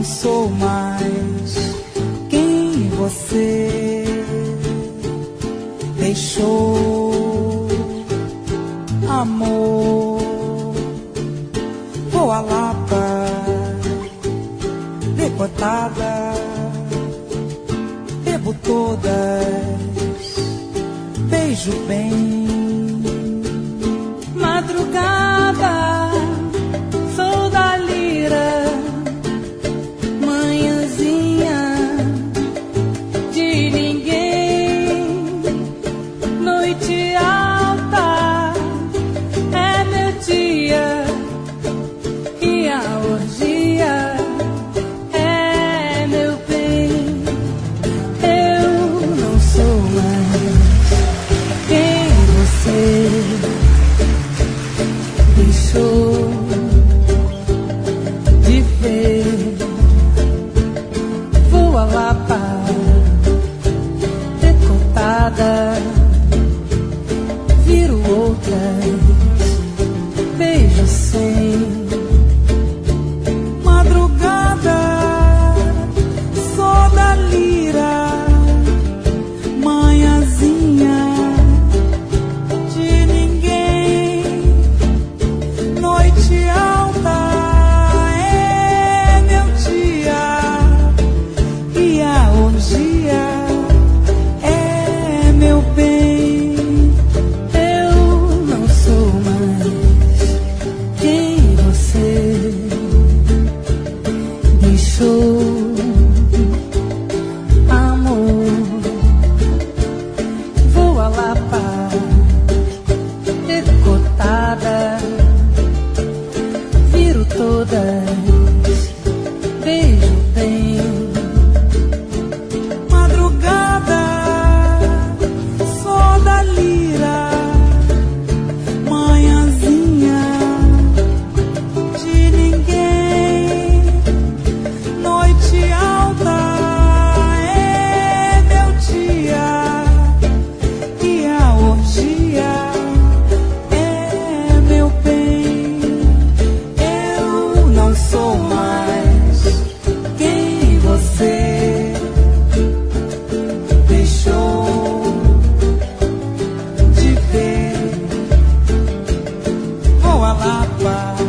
sou mais quem você deixou. Amor, vou a Lapa, decotada, bebo todas, beijo bem. Madrugada, sou da lira, manhãzinha de ninguém. Noite alta é meu dia e a orgia é meu bem. Eu não sou mais quem você deixou de ver. Vou a Lapa, decotada, viro outras, beijo sem. Madrugada, sou da lira, manhãzinha de ninguém. Noite alta é meu dia e a orgia é meu bem. Eu não sou mais quem você deixou. Amor, vou a Lapa, decotada, viro todas, beijo bem. Madrugada, sou da lira, manhãzinha de ninguém. Noite alta é meu dia e a orgia é meu bem. Eu não sou mais quem você deixou de ver. Vou a Lapa,